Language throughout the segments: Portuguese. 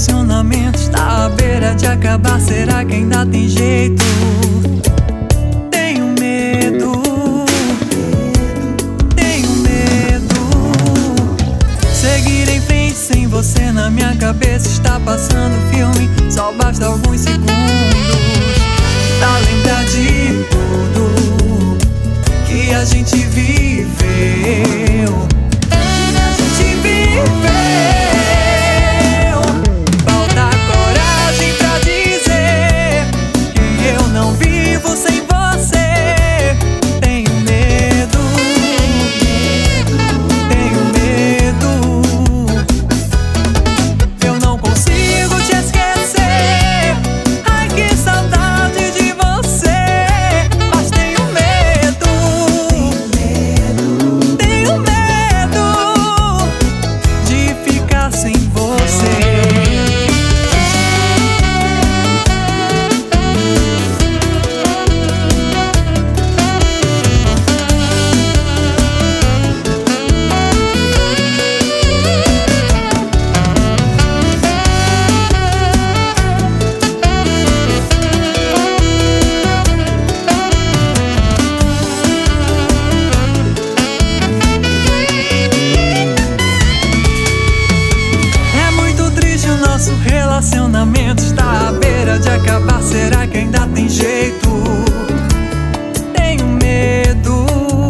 relacionamento está à beira de acabar. Será que ainda tem jeito? Tenho medo, tenho medo. Seguir em frente sem você na minha cabeça. Está passando filme, só basta alguns segundos pra lembrar de tudo que a gente viveu. Falta coragem pra dizer que eu não vivo sem você. Tenho medo, tenho medo. Eu não consigo te esquecer. Ai, que saudade de você. Mas tenho medo, tenho medo de ficar sem você. Nosso relacionamento está à beira de acabar. Será que ainda tem jeito? Tenho medo,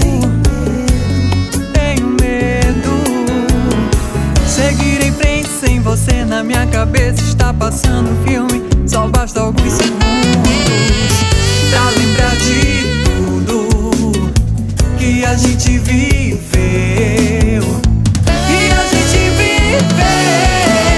tenho medo. Seguir em frente sem você na minha cabeça. Está passando filme, só basta alguns segundos pra lembrar de tudo que a gente viveu. Que a gente viveu.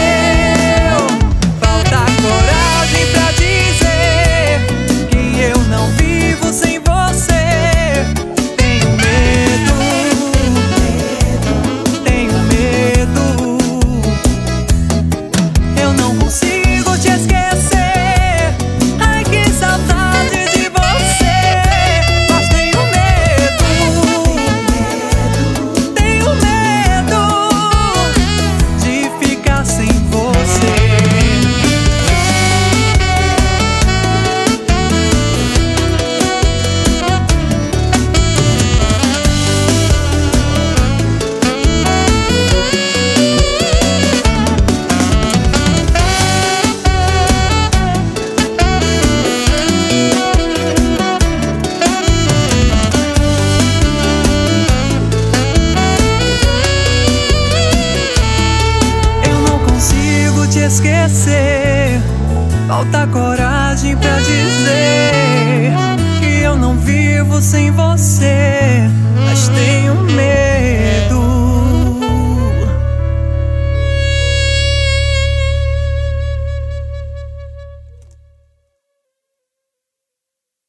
Esquecer, falta coragem pra dizer que eu não vivo sem você, mas tenho medo.